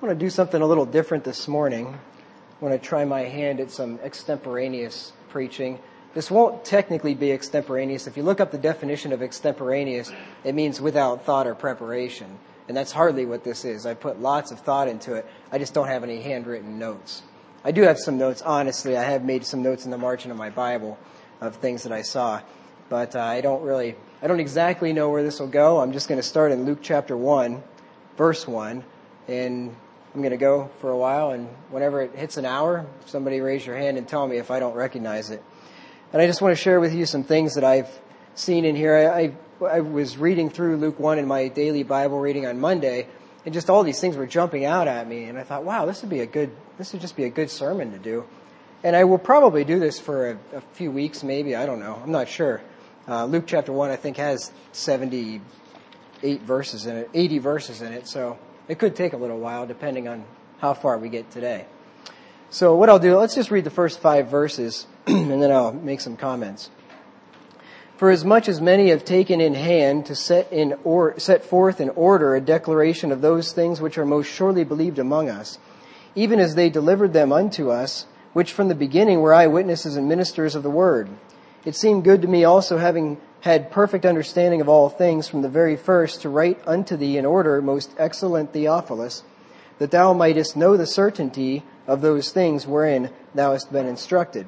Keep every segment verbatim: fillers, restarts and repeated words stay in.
I want to do something a little different this morning. I want to try my hand at some extemporaneous preaching. This won't technically be extemporaneous. If you look up the definition of extemporaneous, it means without thought or preparation. And that's hardly what this is. I put lots of thought into it. I just don't have any handwritten notes. I do have some notes, honestly. I have made some notes in the margin of my Bible of things that I saw. But uh, I don't really, I don't exactly know where this will go. I'm just going to start in Luke chapter one, verse one. And I'm going to go for a while. And whenever it hits an hour, somebody raise your hand and tell me if I don't recognize it. And I just want to share with you some things that I've seen in here. I, I, I was reading through Luke one in my daily Bible reading on Monday, and just all these things were jumping out at me. And I thought, wow, this would be a good, this would just be a good sermon to do. And I will probably do this for a, a few weeks, maybe. I don't know. I'm not sure. Uh, Luke chapter one, I think, has seventy-eight verses in it, eighty verses in it. So it could take a little while, depending on how far we get today. So what I'll do, let's just read the first five verses, and then I'll make some comments. For as much as many have taken in hand to set in or set forth in order a declaration of those things which are most surely believed among us, even as they delivered them unto us, which from the beginning were eyewitnesses and ministers of the word. It seemed good to me also, having had perfect understanding of all things from the very first, to write unto thee in order, most excellent Theophilus, that thou mightest know the certainty of those things wherein thou hast been instructed.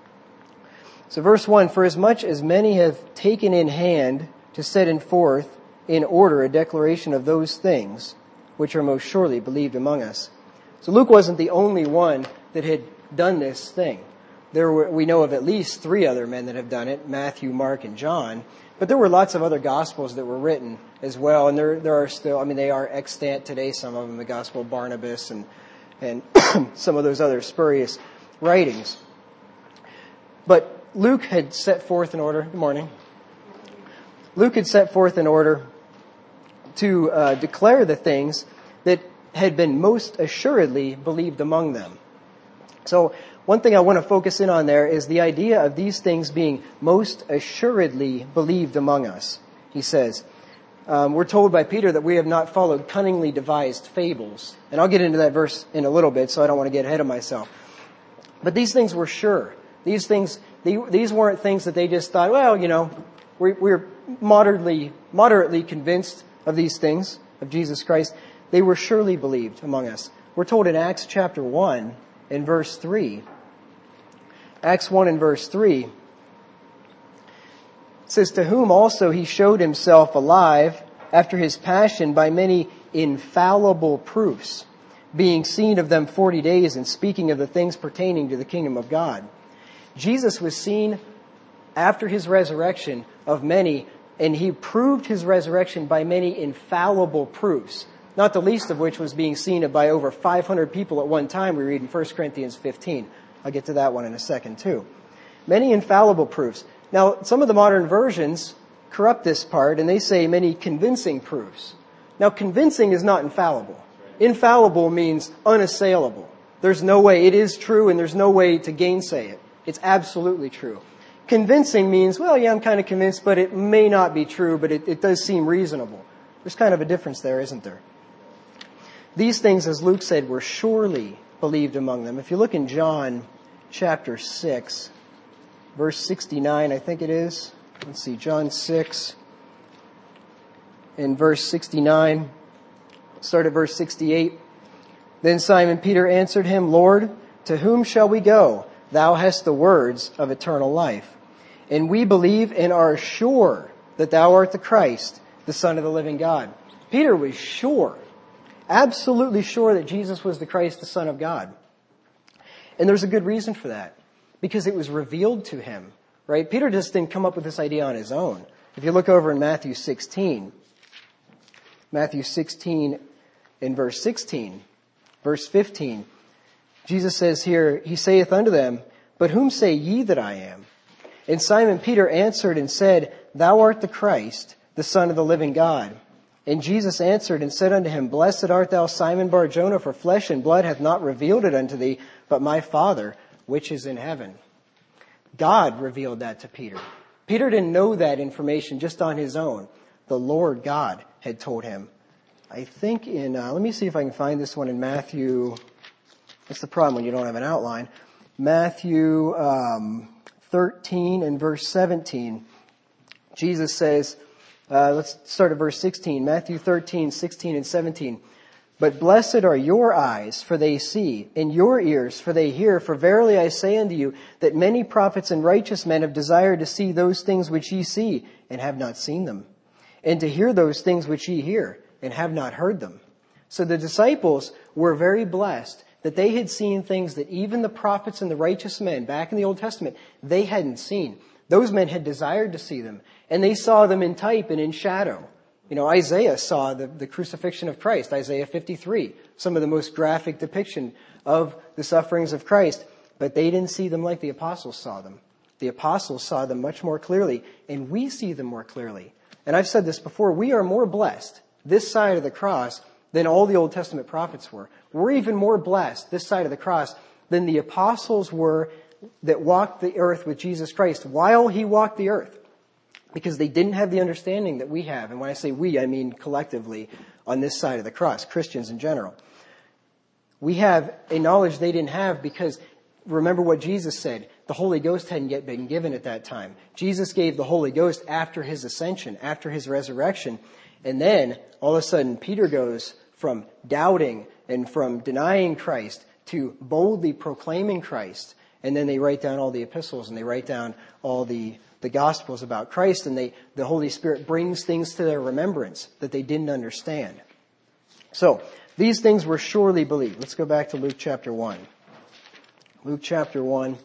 So verse one, for as much as many have taken in hand to set in forth in order a declaration of those things which are most surely believed among us. So Luke wasn't the only one that had done this thing. There were, we know of at least three other men that have done it, Matthew, Mark, and John. But there were lots of other Gospels that were written as well. And there there are still, I mean, they are extant today, some of them, the Gospel of Barnabas and, and some of those other spurious writings. But Luke had set forth in order, good morning. Luke had set forth in order to uh, declare the things that had been most assuredly believed among them. So one thing I want to focus in on there is the idea of these things being most assuredly believed among us. He says, um, we're told by Peter that we have not followed cunningly devised fables. And I'll get into that verse in a little bit, so I don't want to get ahead of myself. But these things were sure. These things, they, these weren't things that they just thought, well, you know, we're, we're moderately, moderately convinced of these things, of Jesus Christ. They were surely believed among us. We're told in Acts chapter one, in verse three, Acts one and verse three, it says, to whom also he showed himself alive after his passion by many infallible proofs, being seen of them forty days and speaking of the things pertaining to the kingdom of God. Jesus was seen after his resurrection of many, and he proved his resurrection by many infallible proofs, not the least of which was being seen by over five hundred people at one time, we read in First Corinthians fifteen. I'll get to that one in a second too. Many infallible proofs. Now, some of the modern versions corrupt this part, and they say many convincing proofs. Now, convincing is not infallible. Infallible means unassailable. There's no way, it is true, and there's no way to gainsay it. It's absolutely true. Convincing means, well, yeah, I'm kind of convinced, but it may not be true, but it, it does seem reasonable. There's kind of a difference there, isn't there? These things, as Luke said, were surely believed among them. If you look in John chapter six, verse sixty-nine, I think it is. Let's see, John six, in verse sixty-nine, start at verse sixty-eight. Then Simon Peter answered him, Lord, to whom shall we go? Thou hast the words of eternal life. And we believe and are sure that thou art the Christ, the Son of the living God. Peter was sure. Absolutely sure that Jesus was the Christ, the Son of God. And there's a good reason for that. Because it was revealed to him, right? Peter just didn't come up with this idea on his own. If you look over in Matthew sixteen, Matthew sixteen in verse sixteen, verse fifteen, Jesus says here, he saith unto them, but whom say ye that I am? And Simon Peter answered and said, Thou art the Christ, the Son of the living God. And Jesus answered and said unto him, Blessed art thou, Simon Bar-Jonah, for flesh and blood hath not revealed it unto thee, but my Father, which is in heaven. God revealed that to Peter. Peter didn't know that information just on his own. The Lord God had told him I think in, uh, let me see if I can find this one in Matthew. That's the problem when you don't have an outline. Matthew um, thirteen and verse seventeen. Jesus says, uh, let's start at verse sixteen. Matthew thirteen, sixteen, and seventeen. But blessed are your eyes, for they see, and your ears, for they hear. For verily I say unto you, that many prophets and righteous men have desired to see those things which ye see, and have not seen them, and to hear those things which ye hear, and have not heard them. So the disciples were very blessed that they had seen things that even the prophets and the righteous men back in the Old Testament, they hadn't seen. Those men had desired to see them, and they saw them in type and in shadow. You know, Isaiah saw the, the crucifixion of Christ, Isaiah fifty-three, some of the most graphic depiction of the sufferings of Christ, but they didn't see them like the apostles saw them. The apostles saw them much more clearly, and we see them more clearly. And I've said this before, we are more blessed this side of the cross than all the Old Testament prophets were. We're even more blessed this side of the cross than the apostles were that walked the earth with Jesus Christ while he walked the earth, because they didn't have the understanding that we have. And when I say we, I mean collectively on this side of the cross, Christians in general. We have a knowledge they didn't have because remember what Jesus said. The Holy Ghost hadn't yet been given at that time. Jesus gave the Holy Ghost after his ascension, after his resurrection. And then all of a sudden Peter goes from doubting and from denying Christ to boldly proclaiming Christ. And then they write down all the epistles and they write down all the, the gospels about Christ, and they, the Holy Spirit brings things to their remembrance that they didn't understand. So these things were surely believed. Let's go back to Luke chapter one. Luke chapter one.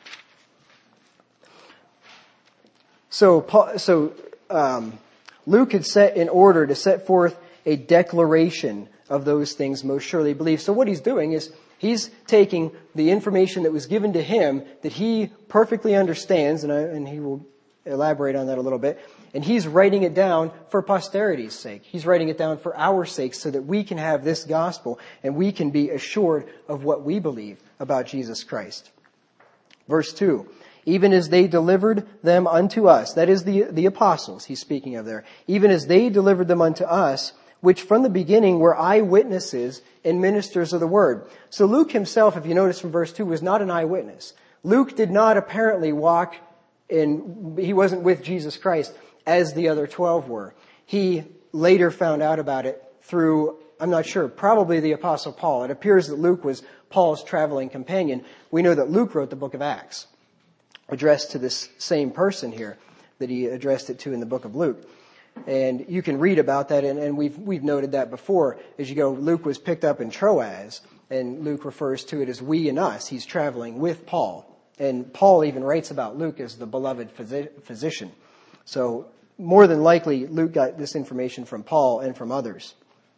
So, Paul, so um, Luke had set in order to set forth a declaration of those things most surely believed. So what he's doing is he's taking the information that was given to him that he perfectly understands, and, I, and he will elaborate on that a little bit, and he's writing it down for posterity's sake. He's writing it down for our sake so that we can have this gospel and we can be assured of what we believe about Jesus Christ. Verse two, even as they delivered them unto us, that is the, the apostles he's speaking of there, even as they delivered them unto us, which from the beginning were eyewitnesses and ministers of the word. So Luke himself, if you notice from verse two, was not an eyewitness. Luke did not apparently walk in, he wasn't with Jesus Christ as the other twelve were. He later found out about it through, I'm not sure, probably the Apostle Paul. It appears that Luke was Paul's traveling companion. We know that Luke wrote the book of Acts, addressed to this same person here that he addressed it to in the book of Luke. And you can read about that, and, and we've we've noted that before. As you go, Luke was picked up in Troas, and Luke refers to it as we and us. He's traveling with Paul. And Paul even writes about Luke as the beloved physician. So more than likely, Luke got this information from Paul and from others.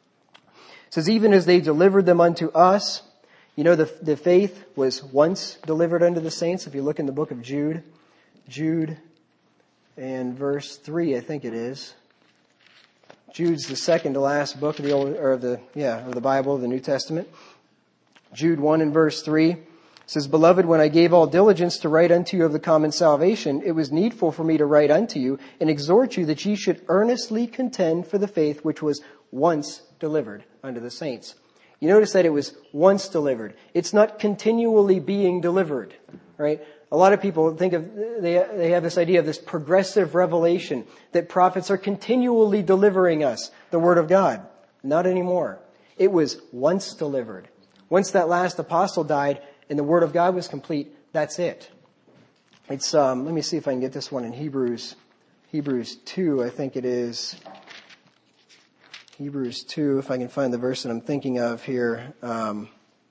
It says, even as they delivered them unto us, you know, the, the faith was once delivered unto the saints. If you look in the book of Jude, Jude and verse three, I think it is. Jude's the second to last book of the old, or of the, yeah, of the Bible, the New Testament. Jude one and verse three says, beloved, when I gave all diligence to write unto you of the common salvation, it was needful for me to write unto you and exhort you that ye should earnestly contend for the faith which was once delivered unto the saints. You notice that it was once delivered. It's not continually being delivered, right? A lot of people think of, they, they have this idea of this progressive revelation that prophets are continually delivering us the word of God. Not anymore. It was once delivered. Once that last apostle died and the word of God was complete, that's it. It's, um, let me see if I can get this one in Hebrews, Hebrews two, I think it is. Hebrews two, if I can find the verse that I'm thinking of here. Um,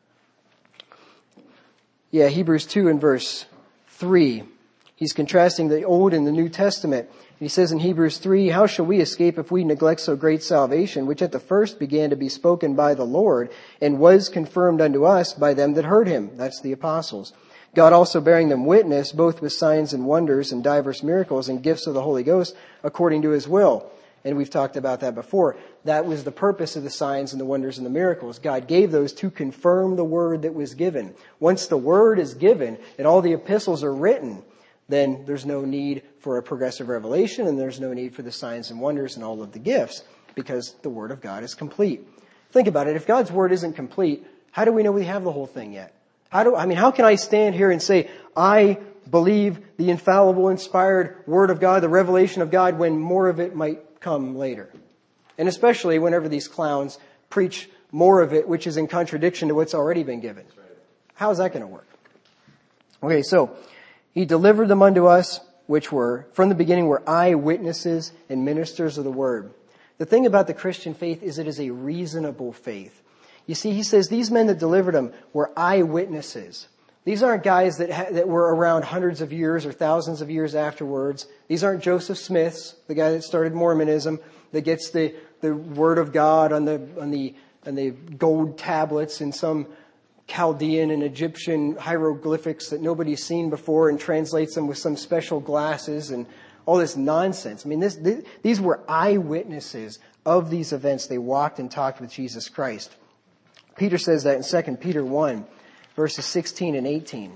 yeah, Hebrews two and verse three. He's contrasting the Old and the New Testament. He says in Hebrews three, how shall we escape if we neglect so great salvation, which at the first began to be spoken by the Lord, and was confirmed unto us by them that heard him? That's the apostles. God also bearing them witness, both with signs and wonders and divers miracles and gifts of the Holy Ghost, according to his will. And we've talked about that before. That was the purpose of the signs and the wonders and the miracles. God gave those to confirm the word that was given. Once the word is given and all the epistles are written, then there's no need for a progressive revelation, and there's no need for the signs and wonders and all of the gifts. because the Word of God is complete. Think about it. If God's Word isn't complete, how do we know we have the whole thing yet? How do, I mean, how can I stand here and say, I believe the infallible, inspired Word of God, the revelation of God, when more of it might come later? And especially whenever these clowns preach more of it, which is in contradiction to what's already been given. How's that going to work? Okay, so he delivered them unto us, which were, from the beginning, were eyewitnesses and ministers of the Word. The thing about the Christian faith is it is a reasonable faith. You see, he says these men that delivered him were eyewitnesses. These aren't guys that ha- that were around hundreds of years or thousands of years afterwards. These aren't Joseph Smiths, the guy that started Mormonism, that gets the, the Word of God on the on the on the gold tablets in some Chaldean and Egyptian hieroglyphics that nobody's seen before and translates them with some special glasses and all this nonsense. I mean, this, this, these were eyewitnesses of these events. They walked and talked with Jesus Christ. Peter says that in Second Peter one, verses sixteen and eighteen.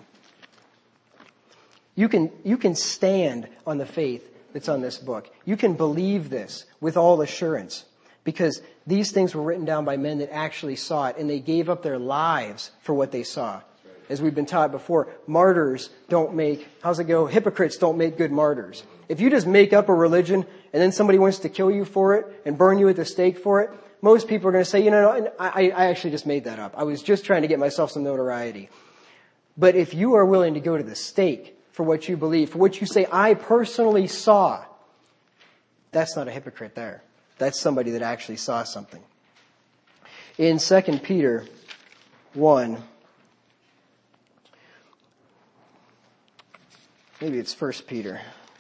You can, you can stand on the faith that's on this book. You can believe this with all assurance because these things were written down by men that actually saw it, and they gave up their lives for what they saw. As we've been taught before, martyrs don't make, how's it go? Hypocrites don't make good martyrs. If you just make up a religion and then somebody wants to kill you for it and burn you at the stake for it, most people are going to say, you know, I, I actually just made that up. I was just trying to get myself some notoriety. But if you are willing to go to the stake for what you believe, for what you say, I personally saw, that's not a hypocrite there. That's somebody that actually saw something. In Second Peter one, maybe it's First Peter.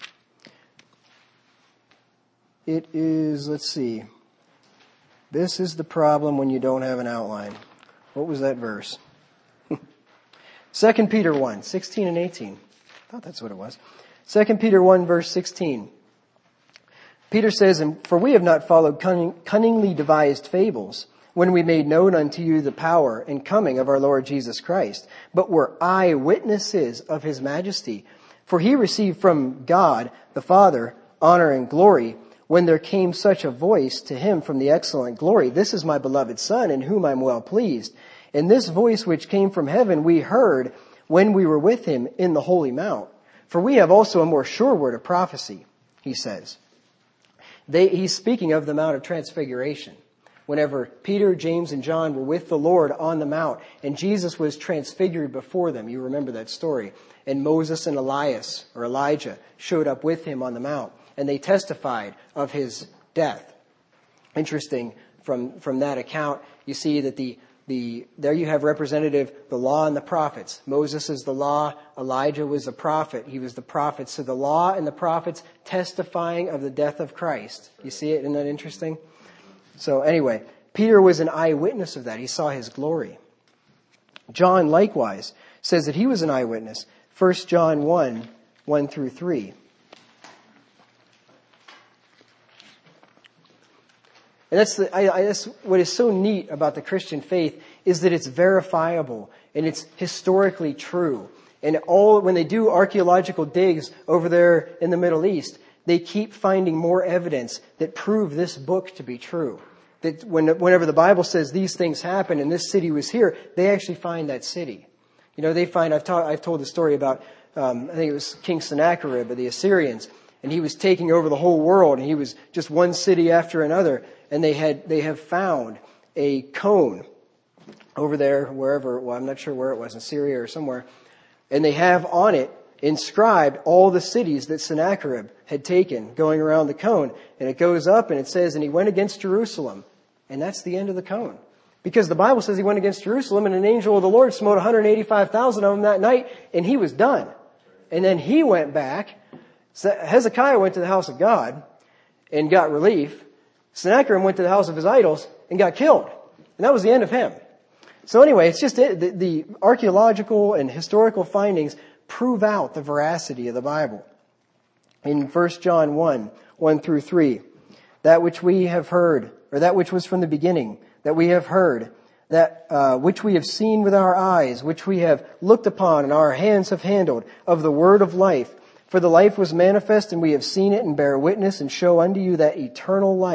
It is, let's see. This is the problem when you don't have an outline. What was that verse? Second Peter one, sixteen and eighteen. I thought that's what it was. Second Peter one, verse sixteen. Peter says, for we have not followed cunning, cunningly devised fables when we made known unto you the power and coming of our Lord Jesus Christ, but were eyewitnesses of his majesty. For he received from God the Father honor and glory when there came such a voice to him from the excellent glory, this is my beloved Son in whom I am well pleased. And this voice which came from heaven we heard when we were with him in the holy mount. For we have also a more sure word of prophecy, he says. They, he's speaking of the Mount of Transfiguration. Whenever Peter, James, and John were with the Lord on the Mount, and Jesus was transfigured before them. You remember that story. And Moses and Elias, or Elijah, showed up with him on the Mount, and they testified of his death. Interesting, from, from that account, you see that the The, there you have representative, the law and the prophets. Moses is the law. Elijah was the prophet. He was the prophet. So the law and the prophets testifying of the death of Christ. You see it? Isn't that interesting? So anyway, Peter was an eyewitness of that. He saw his glory. John likewise says that he was an eyewitness. First John one, one through three. And that's, the, I, I, that's what is so neat about the Christian faith is that it's verifiable and it's historically true. And all when they do archaeological digs over there in the Middle East, they keep finding more evidence that prove this book to be true. That when, whenever the Bible says these things happened and this city was here, they actually find that city. You know, they find, I've, ta- I've told the story about, um, I think it was King Sennacherib of the Assyrians, and he was taking over the whole world, and he was just one city after another. And they had, they have found a cone over there, wherever, well, I'm not sure where it was, in Syria or somewhere. And they have on it inscribed all the cities that Sennacherib had taken going around the cone. And it goes up and it says, and he went against Jerusalem. And that's the end of the cone. Because the Bible says he went against Jerusalem and an angel of the Lord smote one hundred eighty-five thousand of them that night and he was done. And then he went back. Hezekiah went to the house of God and got relief. Sennacherib went to the house of his idols and got killed. And that was the end of him. So anyway, it's just it, the, the archaeological and historical findings prove out the veracity of the Bible. In First John one, one through three, that which we have heard, or that which was from the beginning, that we have heard, that uh, which we have seen with our eyes, which we have looked upon and our hands have handled, of the word of life. For the life was manifest, and we have seen it and bear witness and show unto you that eternal life,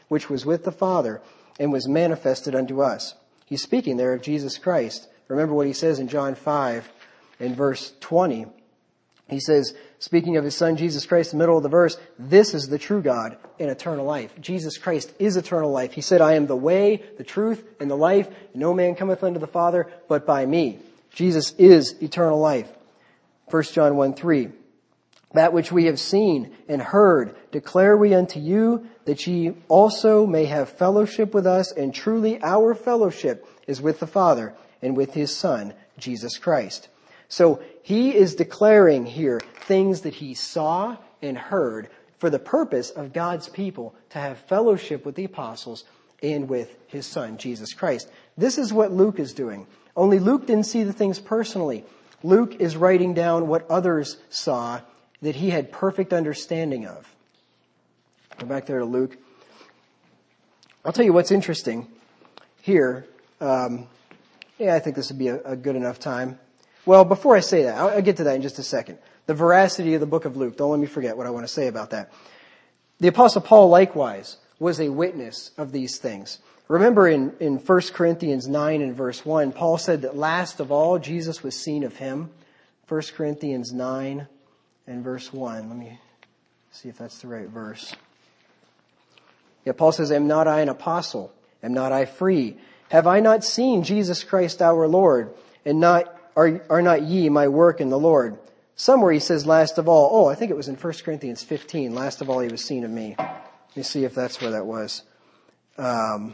which was with the Father and was manifested unto us. He's speaking there of Jesus Christ. Remember what he says in John five in verse twenty. He says, speaking of his son Jesus Christ, in the middle of the verse, this is the true God and eternal life. Jesus Christ is eternal life. He said, I am the way, the truth, and the life. No man cometh unto the Father but by me. Jesus is eternal life. First John one three. That which we have seen and heard declare we unto you, that ye also may have fellowship with us, and truly our fellowship is with the Father and with his Son, Jesus Christ. So he is declaring here things that he saw and heard for the purpose of God's people to have fellowship with the apostles and with his Son, Jesus Christ. This is what Luke is doing. Only Luke didn't see the things personally. Luke is writing down what others saw that he had perfect understanding of. Go back there to Luke. I'll tell you what's interesting here. Um, yeah, I think this would be a, a good enough time. Well, before I say that, I'll, I'll get to that in just a second. The veracity of the book of Luke. Don't let me forget what I want to say about that. The Apostle Paul, likewise, was a witness of these things. Remember in, in First Corinthians nine and verse one, Paul said that last of all, Jesus was seen of him. First Corinthians nine and verse one. Let me see if that's the right verse. Yeah, Paul says, am not I an apostle? Am not I free? Have I not seen Jesus Christ our Lord? And not are, are not ye my work in the Lord? Somewhere he says last of all. Oh, I think it was in First Corinthians fifteen. Last of all, he was seen of me. Let me see if that's where that was. Um,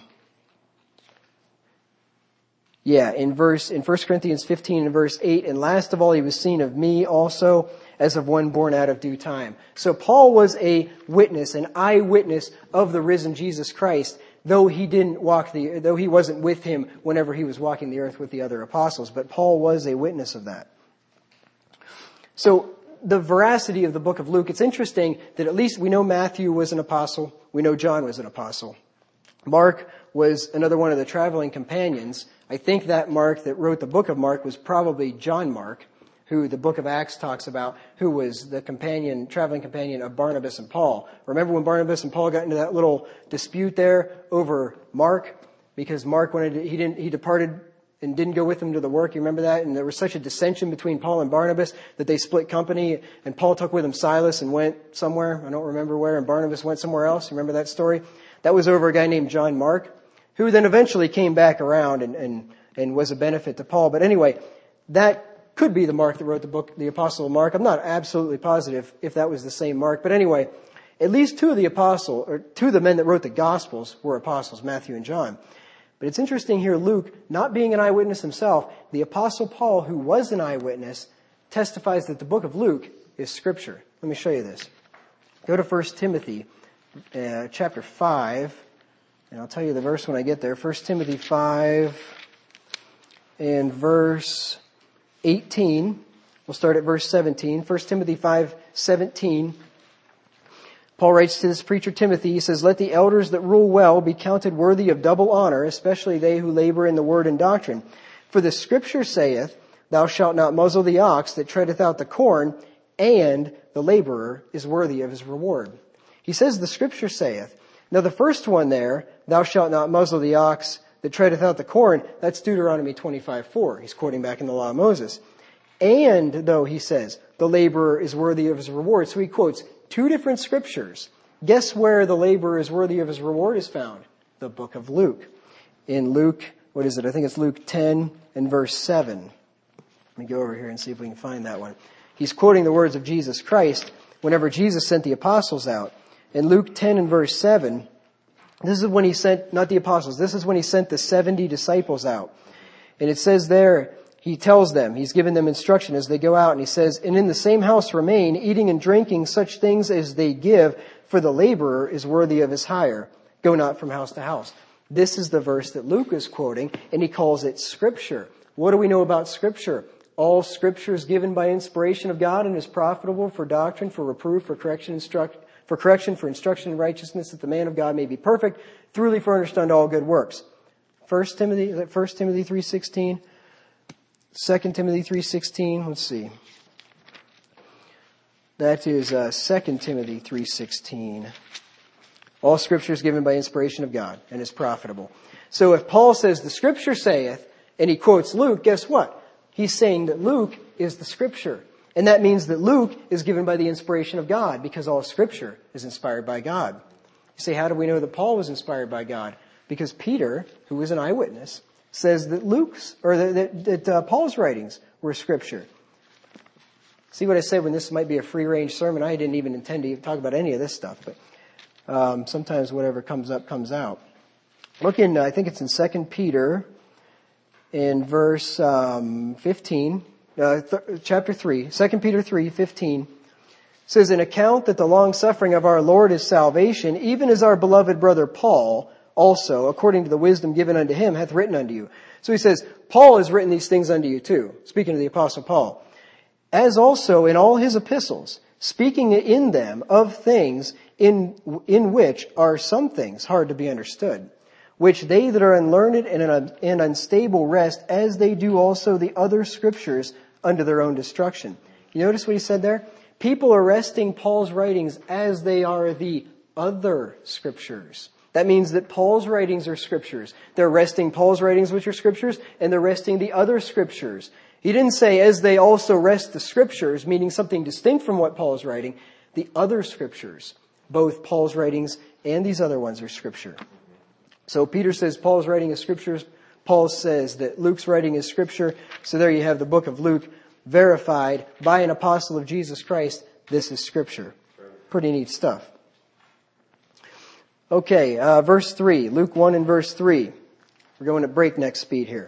yeah, in verse in First Corinthians fifteen and verse eight, and last of all, he was seen of me also, as of one born out of due time. So Paul was a witness, an eyewitness of the risen Jesus Christ, though he didn't walk the, though he wasn't with him whenever he was walking the earth with the other apostles. But Paul was a witness of that. So the veracity of the book of Luke, it's interesting that at least we know Matthew was an apostle. We know John was an apostle. Mark was another one of the traveling companions. I think that Mark that wrote the book of Mark was probably John Mark, who the book of Acts talks about, who was the companion, traveling companion of Barnabas and Paul. Remember when Barnabas and Paul got into that little dispute there over Mark? Because Mark wanted to, he didn't, he departed and didn't go with them to the work. You remember that? And there was such a dissension between Paul and Barnabas that they split company, and Paul took with him Silas and went somewhere. I don't remember where, and Barnabas went somewhere else. You remember that story? That was over a guy named John Mark, who then eventually came back around and, and, and was a benefit to Paul. But anyway, that could be the Mark that wrote the book, the Apostle Mark. I'm not absolutely positive if that was the same Mark. But anyway, at least two of the apostle, or two of the men that wrote the Gospels were apostles, Matthew and John. But it's interesting here, Luke, not being an eyewitness himself, the Apostle Paul, who was an eyewitness, testifies that the book of Luke is Scripture. Let me show you this. Go to First Timothy uh, chapter five, and I'll tell you the verse when I get there. First Timothy five and verse eighteen. We'll start at verse seventeen. First Timothy five seventeen. Paul writes to this preacher Timothy, he says, let the elders that rule well be counted worthy of double honor, especially they who labor in the word and doctrine. For the scripture saith, thou shalt not muzzle the ox that treadeth out the corn, and the laborer is worthy of his reward. He says the scripture saith. Now the first one there, thou shalt not muzzle the ox that treadeth out the corn, that's Deuteronomy twenty-five four. He's quoting back in the law of Moses. And though he says, the laborer is worthy of his reward. So he quotes two different scriptures. Guess where the laborer is worthy of his reward is found? The book of Luke. In Luke, what is it? I think it's Luke ten and verse seven. Let me go over here and see if we can find that one. He's quoting the words of Jesus Christ whenever Jesus sent the apostles out. In Luke ten and verse seven, this is when he sent, not the apostles, this is when he sent the seventy disciples out. And it says there, he tells them, he's given them instruction as they go out, and he says, and in the same house remain, eating and drinking such things as they give, for the laborer is worthy of his hire. Go not from house to house. This is the verse that Luke is quoting, and he calls it Scripture. What do we know about Scripture? All Scripture is given by inspiration of God and is profitable for doctrine, for reproof, for correction, instruct, for correction, for instruction in righteousness, that the man of God may be perfect, thoroughly furnished unto all good works. First Timothy, is that First Timothy three sixteen? Second Timothy three sixteen, let's see. That is uh, Second Timothy three sixteen. All Scripture is given by inspiration of God and is profitable. So if Paul says the Scripture saith, and he quotes Luke, guess what? He's saying that Luke is the Scripture. And that means that Luke is given by the inspiration of God, because all Scripture is inspired by God. You say, how do we know that Paul was inspired by God? Because Peter, who was an eyewitness, says that Luke's, or that, that, that uh, Paul's writings were Scripture. See what I said when this might be a free-range sermon? I didn't even intend to talk about any of this stuff, but um, sometimes whatever comes up, comes out. Look in, I think it's in Second Peter, in verse um, fifteen, uh, th- chapter three, Second Peter three, fifteen. Says, an account that the long-suffering of our Lord is salvation, even as our beloved brother Paul also, according to the wisdom given unto him, hath written unto you. So he says, Paul has written these things unto you too, speaking to the Apostle Paul. As also in all his epistles, speaking in them of things in, in which are some things hard to be understood, which they that are unlearned and, and unstable wrest, as they do also the other Scriptures unto their own destruction. You notice what he said there? People are wresting Paul's writings as they are the other Scriptures. That means that Paul's writings are Scriptures. They're wresting Paul's writings, which are Scriptures, and they're wresting the other Scriptures. He didn't say, as they also wrest the Scriptures, meaning something distinct from what Paul is writing. The other Scriptures, both Paul's writings and these other ones, are Scripture. So Peter says Paul's writing is Scriptures. Paul says that Luke's writing is Scripture. So there you have the book of Luke, verified by an apostle of Jesus Christ. This is Scripture. Pretty neat stuff. Okay, uh, verse three. Luke one and verse three. We're going at breakneck speed here.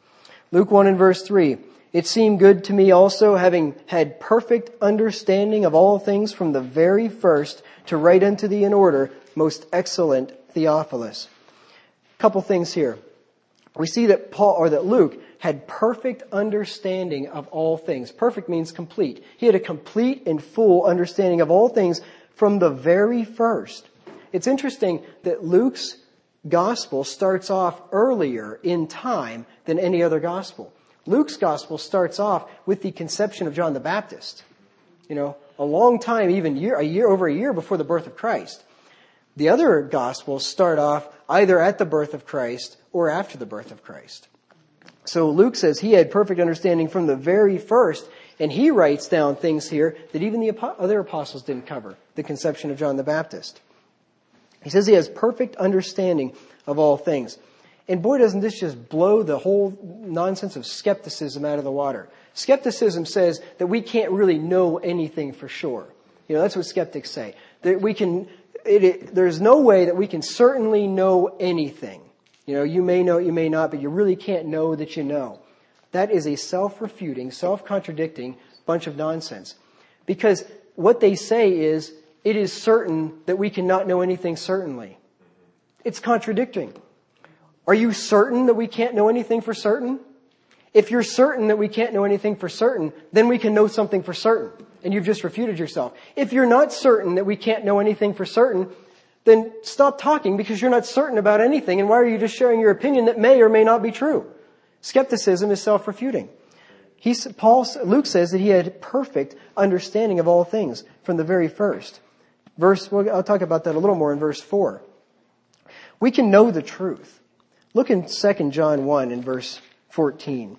Luke one and verse three. It seemed good to me also, having had perfect understanding of all things from the very first, to write unto thee in order, most excellent Theophilus. Couple things here. We see that Paul, or that Luke, had perfect understanding of all things. Perfect means complete. He had a complete and full understanding of all things from the very first. It's interesting that Luke's gospel starts off earlier in time than any other gospel. Luke's gospel starts off with the conception of John the Baptist. You know, a long time, even year, a year, over a year before the birth of Christ. The other gospels start off either at the birth of Christ or after the birth of Christ. So Luke says he had perfect understanding from the very first, and he writes down things here that even the other apostles didn't cover, the conception of John the Baptist. He says he has perfect understanding of all things. And boy, doesn't this just blow the whole nonsense of skepticism out of the water. Skepticism says that we can't really know anything for sure. You know, that's what skeptics say. That we can, it, it, there's no way that we can certainly know anything. You know, you may know, you may not, but you really can't know that you know. That is a self-refuting, self-contradicting bunch of nonsense. Because what they say is, it is certain that we cannot know anything certainly. It's contradicting. Are you certain that we can't know anything for certain? If you're certain that we can't know anything for certain, then we can know something for certain. And you've just refuted yourself. If you're not certain that we can't know anything for certain, then stop talking, because you're not certain about anything. And why are you just sharing your opinion that may or may not be true? Skepticism is self-refuting. He's, Paul, Luke says that he had perfect understanding of all things from the very first. Verse, well, I'll talk about that a little more in verse four. We can know the truth. Look in Second John one and verse fourteen.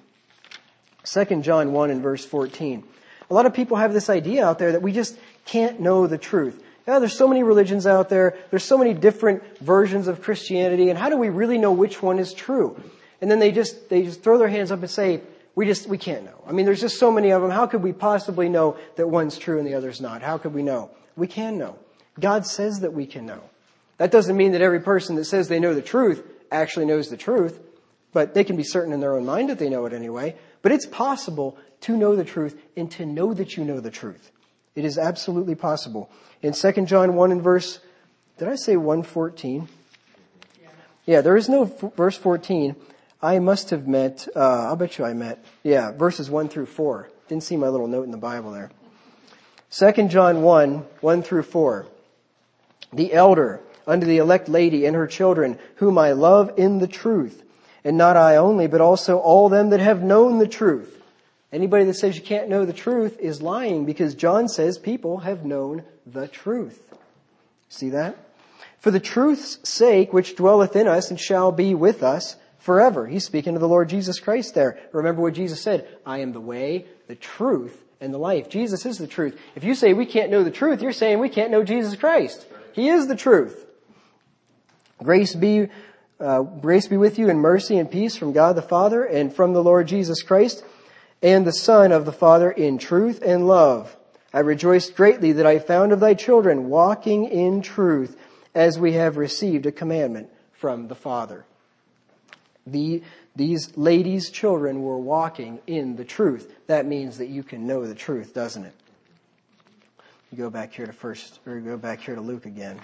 Second John one and verse fourteen. A lot of people have this idea out there that we just can't know the truth. Yeah, there's so many religions out there. There's so many different versions of Christianity. And how do we really know which one is true? And then they just, they just throw their hands up and say, we just, we can't know. I mean, there's just so many of them. How could we possibly know that one's true and the other's not? How could we know? We can know. God says that we can know. That doesn't mean that every person that says they know the truth actually knows the truth, but they can be certain in their own mind that they know it anyway. But it's possible to know the truth and to know that you know the truth. It is absolutely possible. In Second John one and verse, did I say one fourteen? Yeah, yeah, there is no f- verse fourteen. I must have meant, uh, I'll bet you I meant, yeah, verses one through four. Didn't see my little note in the Bible there. Second John one, one through four. The elder unto the elect lady and her children, whom I love in the truth, and not I only, but also all them that have known the truth. Anybody that says you can't know the truth is lying, because John says people have known the truth. See that? For the truth's sake which dwelleth in us and shall be with us forever. He's speaking to the Lord Jesus Christ there. Remember what Jesus said, I am the way, the truth, and the life. Jesus is the truth. If you say we can't know the truth, you're saying we can't know Jesus Christ. He is the truth. Grace be, uh, grace be with you and mercy and peace from God the Father and from the Lord Jesus Christ and the Son of the Father in truth and love. I rejoiced greatly that I found of thy children walking in truth as we have received a commandment from the Father. The, these ladies' children were walking in the truth. That means that you can know the truth, doesn't it? You go back here to first, or go back here to Luke again.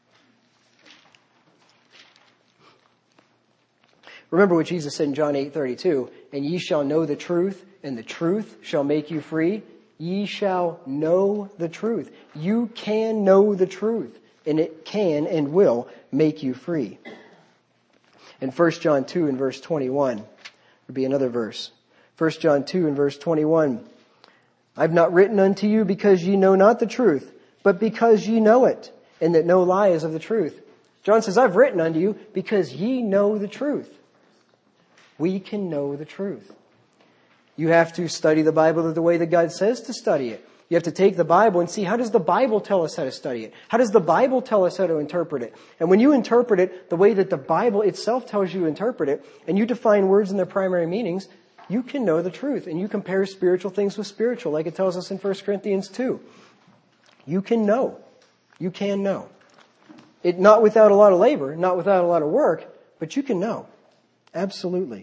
Remember what Jesus said in John eight thirty-two, and ye shall know the truth, and the truth shall make you free. Ye shall know the truth. You can know the truth, and it can and will make you free. In First John two and verse twenty-one would be another verse. First John two and verse twenty-one. I've not written unto you because ye know not the truth, but because ye know it, and that no lie is of the truth. John says, I've written unto you because ye know the truth. We can know the truth. You have to study the Bible the way that God says to study it. You have to take the Bible and see, how does the Bible tell us how to study it? How does the Bible tell us how to interpret it? And when you interpret it the way that the Bible itself tells you to interpret it, and you define words in their primary meanings, you can know the truth. And you compare spiritual things with spiritual, like it tells us in First Corinthians two. You can know. You can know. It not without a lot of labor, not without a lot of work, but you can know. Absolutely.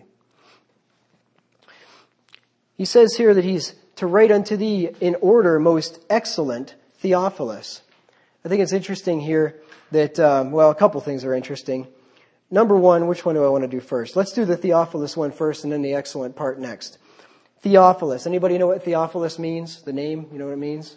He says here that he's to write unto thee in order, most excellent Theophilus. I think it's interesting here that, um, well, a couple things are interesting. Number one, which one do I want to do first? Let's do the Theophilus one first and then the excellent part next. Theophilus. Anybody know what Theophilus means? The name, you know what it means?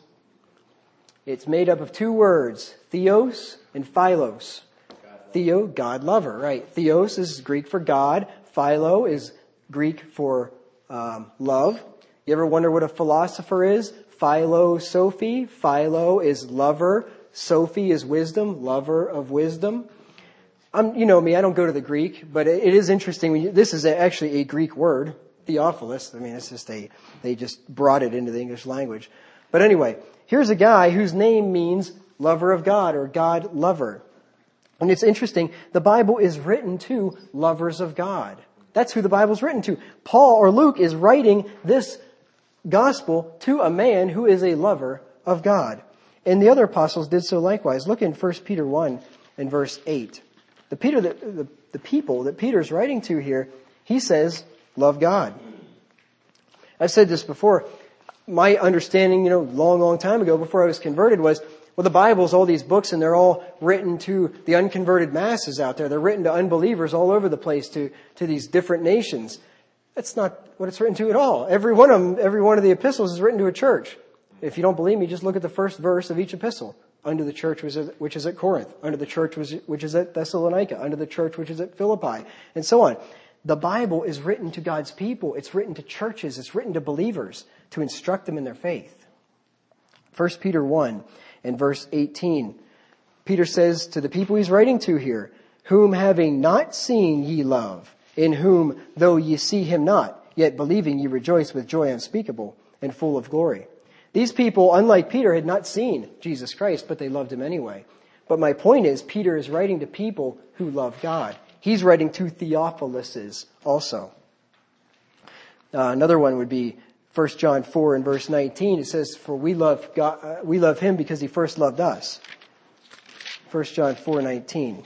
It's made up of two words, theos and philos. Theo, God lover, right? Theos is Greek for God. Philo is Greek for um, love. You ever wonder what a philosopher is? Philosophy. Philo is lover. Sophie is wisdom, lover of wisdom. I'm, you know me, I don't go to the Greek, but it is interesting. When you, this is actually a Greek word, Theophilus. I mean, it's just a, they just brought it into the English language. But anyway, here's a guy whose name means lover of God or God lover. And it's interesting, the Bible is written to lovers of God. That's who the Bible's written to. Paul or Luke is writing this gospel to a man who is a lover of God. And the other apostles did so likewise. Look in First Peter one and verse eight. The Peter, that, the, the people that Peter's writing to here, he says, love God. I've said this before. My understanding, you know, long, long time ago before I was converted was, well, the Bible's all these books and they're all written to the unconverted masses out there. They're written to unbelievers all over the place, to, to these different nations. That's not what it's written to at all. Every one of them, every one of the epistles is written to a church. If you don't believe me, just look at the first verse of each epistle. Unto the church which is at Corinth, unto the church which is at Thessalonica, unto the church which is at Philippi, and so on. The Bible is written to God's people. It's written to churches. It's written to believers to instruct them in their faith. First Peter one and verse eighteen. Peter says to the people he's writing to here, whom having not seen ye love, in whom though ye see him not, yet believing ye rejoice with joy unspeakable and full of glory. These people, unlike Peter, had not seen Jesus Christ, but they loved him anyway. But my point is, Peter is writing to people who love God. He's writing to Theophiluses also. Uh, another one would be First John four and verse nineteen. It says, for we love God, uh, we love him because he first loved us. First John four nineteen.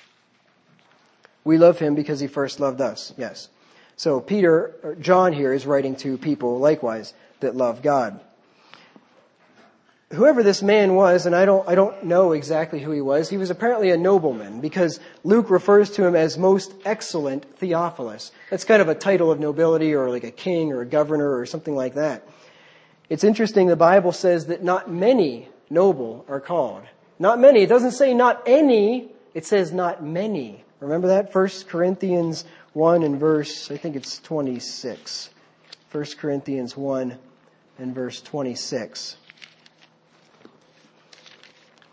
We love him because he first loved us. Yes. So Peter, or John here is writing to people likewise that love God. Whoever this man was, and I don't, I don't know exactly who he was, he was apparently a nobleman because Luke refers to him as most excellent Theophilus. That's kind of a title of nobility or like a king or a governor or something like that. It's interesting, the Bible says that not many noble are called. Not many. It doesn't say not any, it says not many. Remember that? First Corinthians one and verse, I think it's twenty-six. First Corinthians one and verse twenty-six.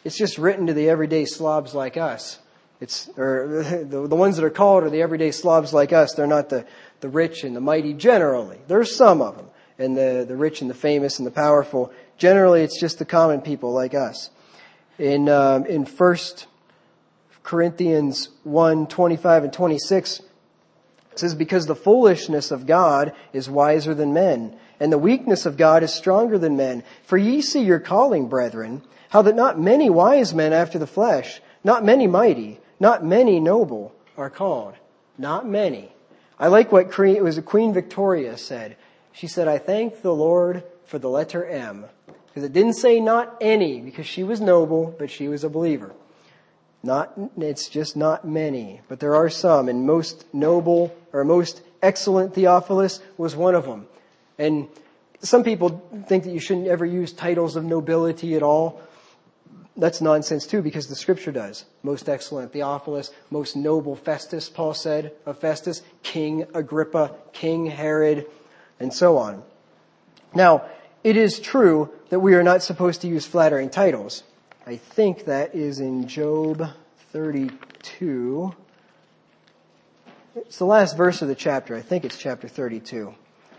It's just written to the everyday slobs like us. It's or the, the ones that are called are the everyday slobs like us. They're not the, the rich and the mighty generally. There's some of them. And the, the rich and the famous and the powerful. Generally, it's just the common people like us. In um, in First Corinthians one, twenty-five and twenty-six, it says, because the foolishness of God is wiser than men, and the weakness of God is stronger than men. For ye see your calling, brethren, how that not many wise men after the flesh, not many mighty, not many noble are called. Not many. I like what it was Queen Victoria said. She said, I thank the Lord for the letter M. Because it didn't say not any, because she was noble, but she was a believer. Not, it's just not many, but there are some, and most noble or most excellent Theophilus was one of them. And some people think that you shouldn't ever use titles of nobility at all. That's nonsense too, because the Scripture does. Most excellent Theophilus, most noble Festus, Paul said of Festus, King Agrippa, King Herod, and so on. Now, it is true that we are not supposed to use flattering titles. I think that is in Job thirty-two. It's the last verse of the chapter. I think it's chapter thirty-two.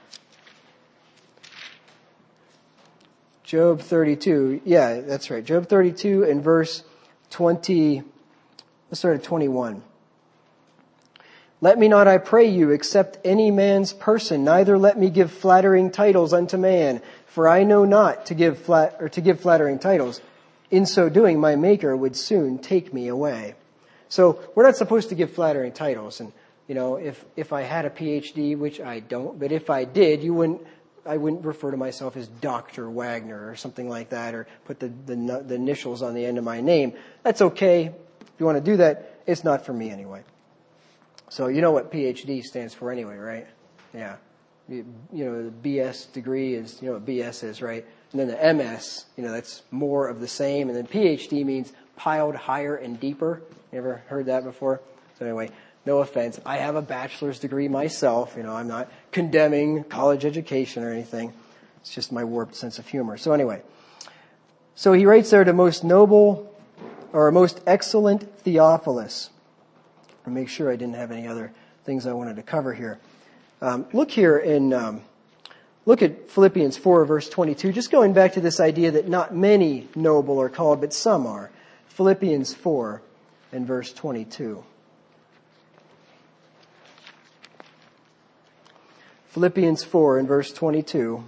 Job thirty-two. Yeah, that's right. Job thirty-two and verse twenty. Let's start at twenty-one. Let me not, I pray you, accept any man's person, neither let me give flattering titles unto man, for I know not to give flat or to give flattering titles. In so doing, my Maker would soon take me away. So we're not supposed to give flattering titles. And you know, if if I had a P H D, which I don't, but if I did, you wouldn't. I wouldn't refer to myself as Doctor Wagner or something like that, or put the, the the initials on the end of my name. That's okay. If you want to do that, it's not for me anyway. So you know what P H D stands for anyway, right? Yeah. You, you know, the B S degree is, you know what B S is, right? And then the M S, you know, that's more of the same. And then P H D means piled higher and deeper. You ever heard that before? So anyway, no offense. I have a bachelor's degree myself. You know, I'm not condemning college education or anything. It's just my warped sense of humor. So anyway, so he writes there to most noble or most excellent Theophilus. I'll make sure I didn't have any other things I wanted to cover here. Um, look here in, um, look at Philippians four, verse twenty-two. Just going back to this idea that not many noble are called, but some are. Philippians four and verse twenty-two. Philippians four and verse twenty-two.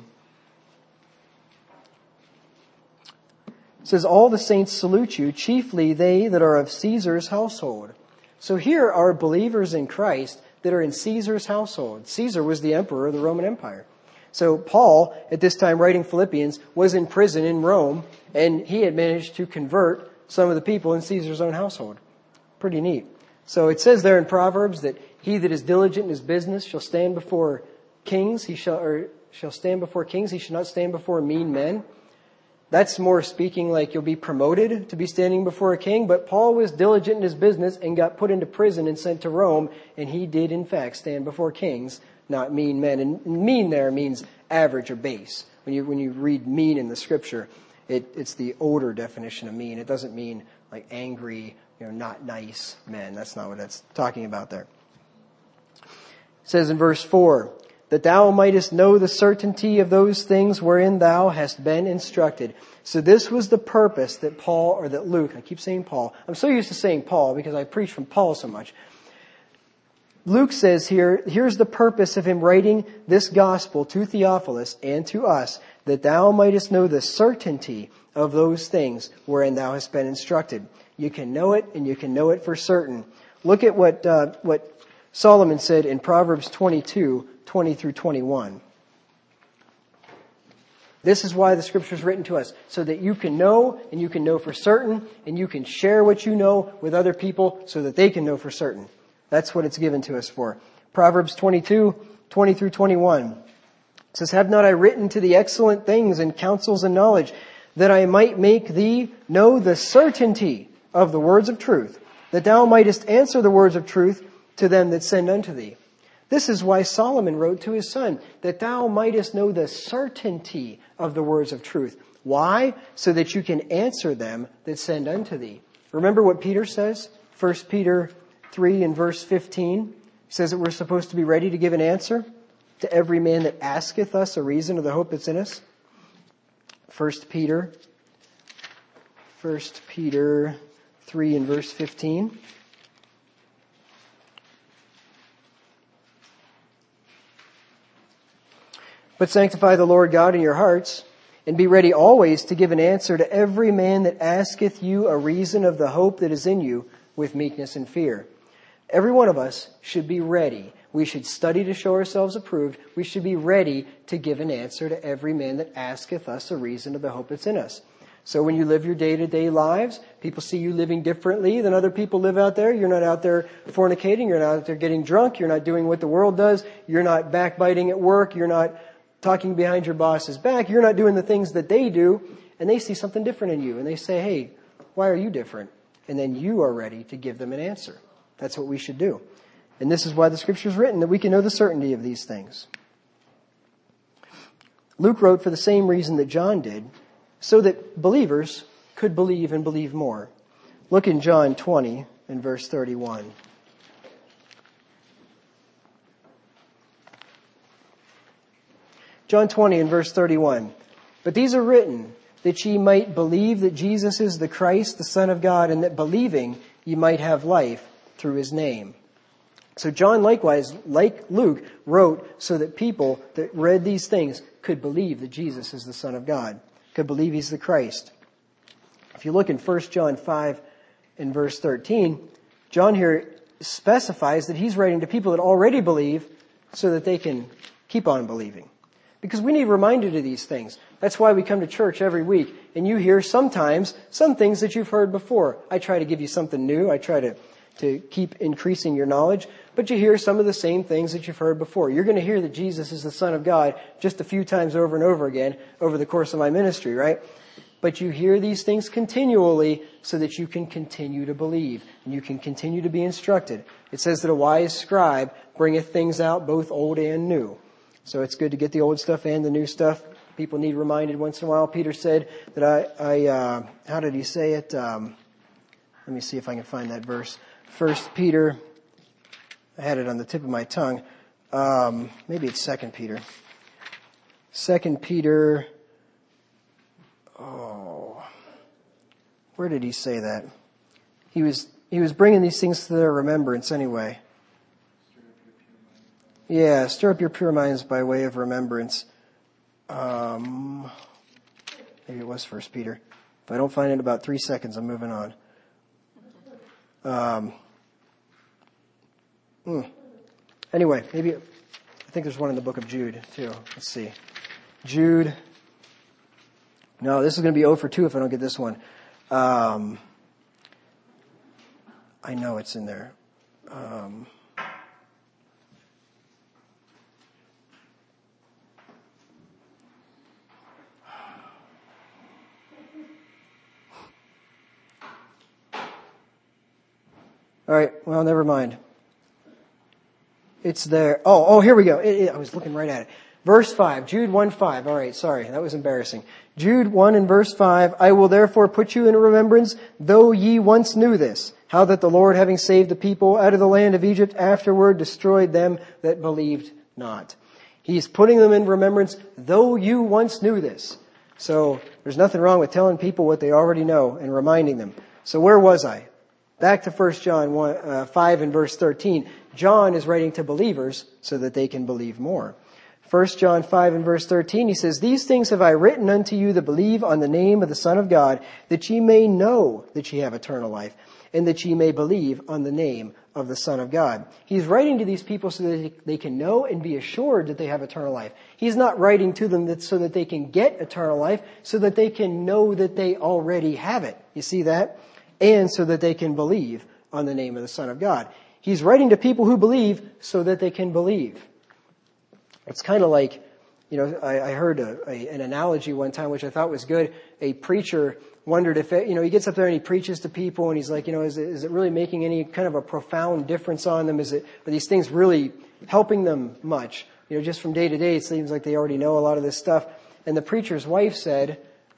It says, all the saints salute you, chiefly they that are of Caesar's household. So here are believers in Christ that are in Caesar's household. Caesar was the emperor of the Roman Empire. So Paul, at this time writing Philippians, was in prison in Rome, and he had managed to convert some of the people in Caesar's own household. Pretty neat. So it says there in Proverbs that he that is diligent in his business shall stand before kings. He shall, or shall stand before kings. He shall not stand before mean men. That's more speaking like you'll be promoted to be standing before a king. But Paul was diligent in his business and got put into prison and sent to Rome. And he did, in fact, stand before kings, not mean men. And mean there means average or base. When you when you read mean in the Scripture, it, it's the older definition of mean. It doesn't mean like angry, you know, not nice men. That's not what that's talking about there. It says in verse four, that thou mightest know the certainty of those things wherein thou hast been instructed. So this was the purpose that Paul, or that Luke, I keep saying Paul. I'm so used to saying Paul because I preach from Paul so much. Luke says here, here's the purpose of him writing this gospel to Theophilus and to us, that thou mightest know the certainty of those things wherein thou hast been instructed. You can know it, and you can know it for certain. Look at what uh, what Solomon said in Proverbs twenty-two, twenty through twenty-one. This is why the Scripture is written to us, so that you can know, and you can know for certain, and you can share what you know with other people so that they can know for certain. That's what it's given to us for. Proverbs twenty-two, twenty through twenty-one. It says, have not I written to thee excellent things and counsels and knowledge, that I might make thee know the certainty of the words of truth, that thou mightest answer the words of truth to them that send unto thee. This is why Solomon wrote to his son, that thou mightest know the certainty of the words of truth. Why? So that you can answer them that send unto thee. Remember what Peter says? First Peter three and verse fifteen says that we're supposed to be ready to give an answer to every man that asketh us a reason of the hope that's in us. First Peter, First Peter three and verse fifteen. But sanctify the Lord God in your hearts, and be ready always to give an answer to every man that asketh you a reason of the hope that is in you with meekness and fear. Every one of us should be ready. We should study to show ourselves approved. We should be ready to give an answer to every man that asketh us a reason of the hope that's in us. So when you live your day-to-day lives, people see you living differently than other people live out there. You're not out there fornicating. You're not out there getting drunk. You're not doing what the world does. You're not backbiting at work. You're not talking behind your boss's back. You're not doing the things that they do. And they see something different in you. And they say, hey, why are you different? And then you are ready to give them an answer. That's what we should do. And this is why the Scripture is written, that we can know the certainty of these things. Luke wrote for the same reason that John did, so that believers could believe and believe more. Look in John twenty and verse thirty-one. John twenty and verse thirty-one. But these are written that ye might believe that Jesus is the Christ, the Son of God, and that believing ye might have life through his name. So John likewise, like Luke, wrote so that people that read these things could believe that Jesus is the Son of God, could believe he's the Christ. If you look in First John five and verse thirteen, John here specifies that he's writing to people that already believe so that they can keep on believing. Because we need reminded of these things. That's why we come to church every week. And you hear sometimes some things that you've heard before. I try to give you something new. I try to, to keep increasing your knowledge. But you hear some of the same things that you've heard before. You're going to hear that Jesus is the Son of God just a few times over and over again over the course of my ministry, right? But you hear these things continually so that you can continue to believe. And you can continue to be instructed. It says that a wise scribe bringeth things out both old and new. So it's good to get the old stuff and the new stuff. People need reminded once in a while. Peter said that I, I uh, how did he say it? Um, let me see if I can find that verse. First Peter, I had it on the tip of my tongue. Um, maybe it's Second Peter. Second Peter, oh, where did he say that? He was, he was bringing these things to their remembrance anyway. Yeah, stir up your pure minds by way of remembrance. Um, maybe it was First Peter. If I don't find it in about three seconds, I'm moving on. Um, hmm. Anyway, maybe, I think there's one in the book of Jude, too. Let's see. Jude. No, this is going to be zero for two if I don't get this one. Um, I know it's in there. Um... All right, well, never mind. It's there. Oh, oh, here we go. It, it, I was looking right at it. Verse five, Jude one five. All right, sorry, that was embarrassing. Jude one and verse five, I will therefore put you in remembrance, though ye once knew this, how that the Lord, having saved the people out of the land of Egypt, afterward destroyed them that believed not. He's putting them in remembrance, though you once knew this. So there's nothing wrong with telling people what they already know and reminding them. So where was I? Back to First John one, uh, five and verse thirteen. John is writing to believers so that they can believe more. First John five and verse thirteen, he says, These things have I written unto you that believe on the name of the Son of God, that ye may know that ye have eternal life, and that ye may believe on the name of the Son of God. He's writing to these people so that they can know and be assured that they have eternal life. He's not writing to them that so that they can get eternal life, so that they can know that they already have it. You see that? And so that they can believe on the name of the Son of God. He's writing to people who believe so that they can believe. It's kind of like, you know, I, I heard a, a, an analogy one time which I thought was good. A preacher wondered if, it, you know, he gets up there and he preaches to people and he's like, you know, is it, is it really making any kind of a profound difference on them? Is it, are these things really helping them much? You know, just from day to day, it seems like they already know a lot of this stuff. And the preacher's wife said,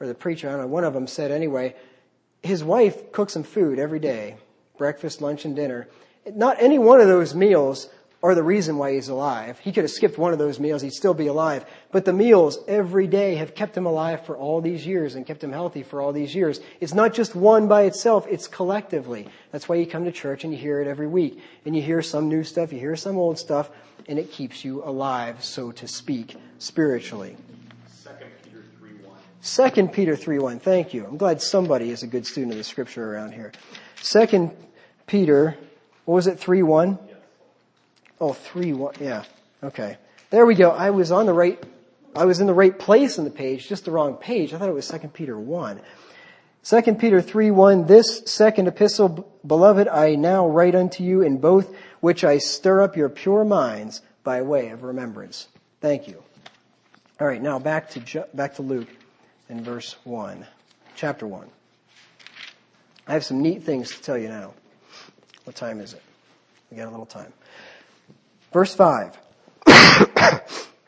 or the preacher, I don't know, one of them said anyway, his wife cooks him food every day, breakfast, lunch, and dinner. Not any one of those meals are the reason why he's alive. He could have skipped one of those meals, he'd still be alive. But the meals every day have kept him alive for all these years and kept him healthy for all these years. It's not just one by itself, it's collectively. That's why you come to church and you hear it every week. And you hear some new stuff, you hear some old stuff, and it keeps you alive, so to speak, spiritually. Second Peter three one. Second Peter three one, thank you. I'm glad somebody is a good student of the scripture around here. Second Peter, what was it, three one? Oh, three, one, yeah. Okay. There we go. I was on the right, I was in the right place in the page, just the wrong page. I thought it was Second Peter one. Second Peter three one, this second epistle, beloved, I now write unto you in both which I stir up your pure minds by way of remembrance. Thank you. All right. Now back to, back to Luke in verse one, chapter one. I have some neat things to tell you now. What time is it? We got a little time. Verse five. It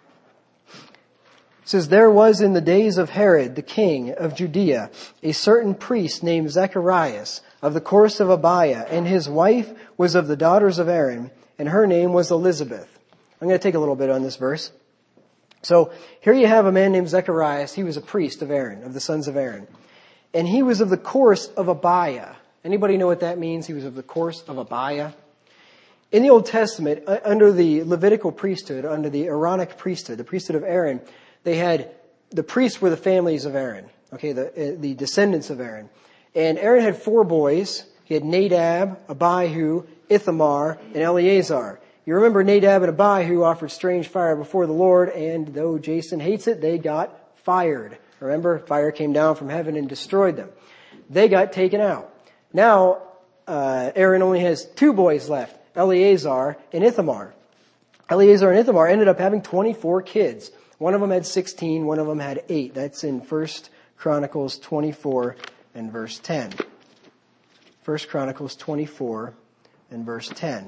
says, there was in the days of Herod, the king of Judea, a certain priest named Zacharias of the course of Abiah, and his wife was of the daughters of Aaron, and her name was Elizabeth. I'm going to take a little bit on this verse. So here you have a man named Zacharias. He was a priest of Aaron, of the sons of Aaron. And he was of the course of Abiah. Anybody know what that means? He was of the course of Abiah. In the Old Testament, under the Levitical priesthood, under the Aaronic priesthood, the priesthood of Aaron, they had, the priests were the families of Aaron, okay, the, the descendants of Aaron. And Aaron had four boys. He had Nadab, Abihu, Ithamar, and Eleazar. You remember Nadab and Abihu offered strange fire before the Lord, and though Jason hates it, they got fired. Remember, fire came down from heaven and destroyed them. They got taken out. Now, uh, Aaron only has two boys left, Eleazar and Ithamar. Eleazar and Ithamar ended up having twenty-four kids. One of them had sixteen, one of them had eight. That's in First Chronicles twenty-four and verse ten. First Chronicles twenty-four and verse ten.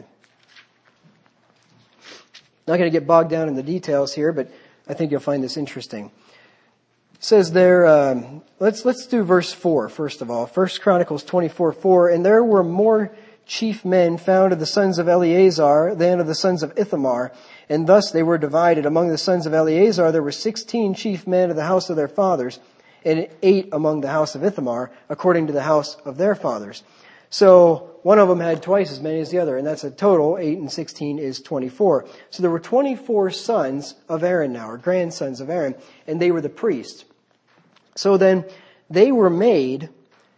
Not going to get bogged down in the details here, but I think you'll find this interesting. It says there, um, let's let's do verse four first of all. First Chronicles twenty-four four, and there were more chief men found of the sons of Eleazar than of the sons of Ithamar, and thus they were divided. Among the sons of Eleazar there were sixteen chief men of the house of their fathers, and eight among the house of Ithamar, according to the house of their fathers. So one of them had twice as many as the other, and that's a total, eight and sixteen is twenty-four. So there were twenty-four sons of Aaron now, or grandsons of Aaron, and they were the priests. So then they were made,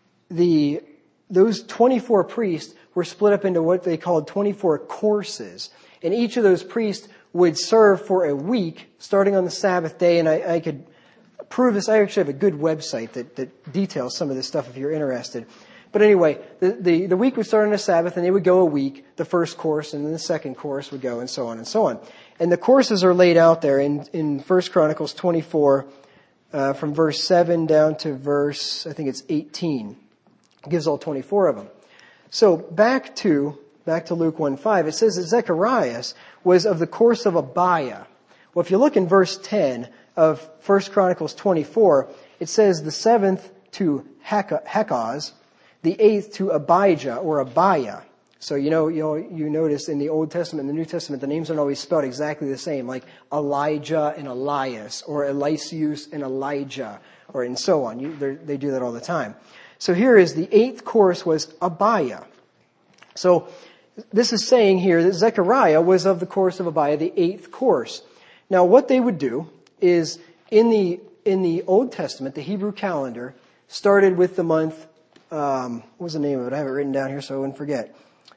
the those twenty-four priests were split up into what they called twenty-four courses. And each of those priests would serve for a week, starting on the Sabbath day, and I, I could prove this. I actually have a good website that, that details some of this stuff if you're interested. But anyway, the, the, the week would start on a Sabbath, and they would go a week, the first course, and then the second course would go, and so on and so on. And the courses are laid out there in, in First Chronicles twenty-four, uh, from verse seven down to verse, I think it's eighteen. It gives all twenty-four of them. So back to, back to Luke one five, it says that Zacharias was of the course of Abiah. Well, if you look in verse ten of First Chronicles twenty-four, it says the seventh to Hekaz, the eighth to Abijah or Abiah. So, you know, you know, you notice in the Old Testament and the New Testament, the names aren't always spelled exactly the same, like Elijah and Elias, or Eliseus and Elijah, or and so on. You, they do that all the time. So here is the eighth course was Abiah. So this is saying here that Zechariah was of the course of Abiah, the eighth course. Now what they would do is in the, in the Old Testament, the Hebrew calendar started with the month, um, what was the name of it? I have it written down here so I wouldn't forget.